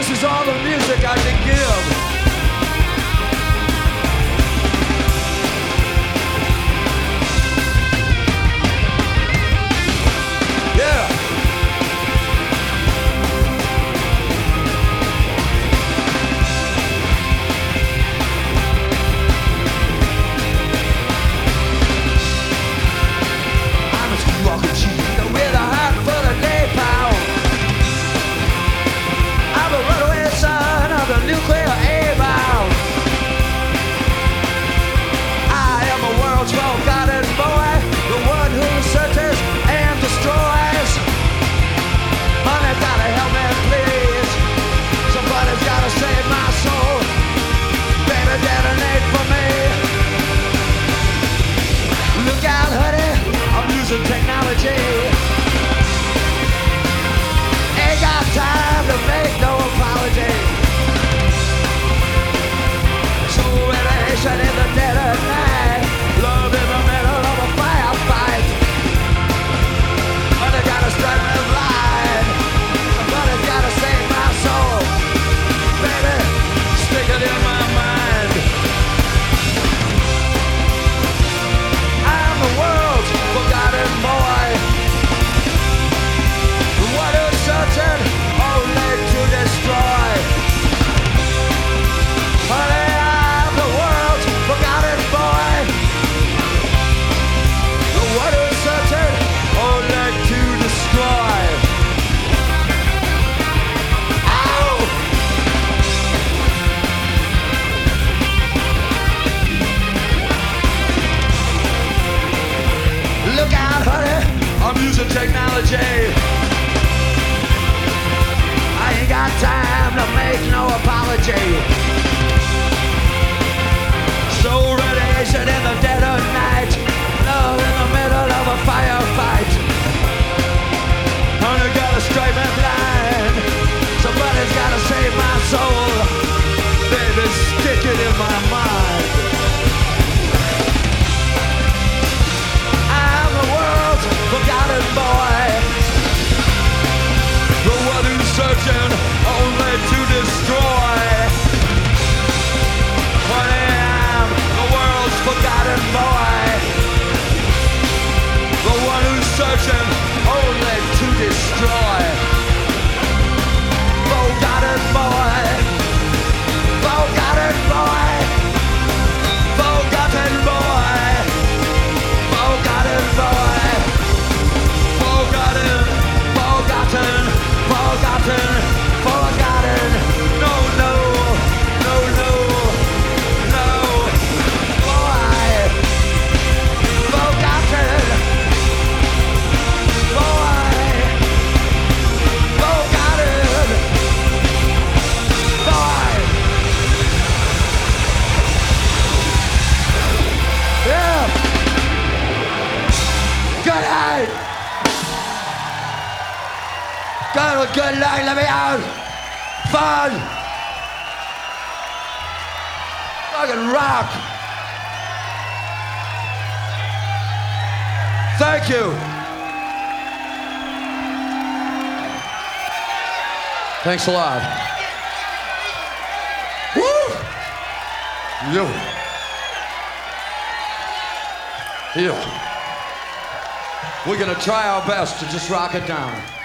This is all the music I can give. Yeah. I'm a walking cheetah with a heart full of napalm. I'm a runaway son of the nuclear A-bomb. I am a world's forgotten boy, the one who searches and destroys. Honey, gotta help me, please. Somebody's gotta save my soul. Baby, detonate for me. Look out, honey, I'm using technology. Ain't got time to make no apology. So radiation in the dead of night, love in the middle of a firefight. Honey, gotta strike me blind. Somebody's gotta save my soul. Baby, stick it in my mind. I'm the world's forgotten boy, the one who's searching only to destroy. Honey, I'm the world's forgotten boy, the one who's searching only to destroy. Ow! Look out, honey, I'm using technology. I ain't got time to make no apology. So radiation in the dead of night, love in the middle of a firefight. Honey, gotta strike me blind. Somebody's gotta save my soul. Baby, stick it in my mind. I'm the world's forgotten boy, the one who's searching only to destroy. Honey, I'm the world's forgotten boy, the one who's searching only to destroy. Forgotten boy, forgotten boy, forgotten boy, forgotten boy, forgotten, forgotten, forgotten, forgotten. No, no, no, no, no, boy, forgotten, boy, forgotten, boy. Yeah. Good night. Good night, let me out. Fun. Fucking rock. Thank you. Thanks a lot. Woo! You. We're gonna try our best to just rock it down.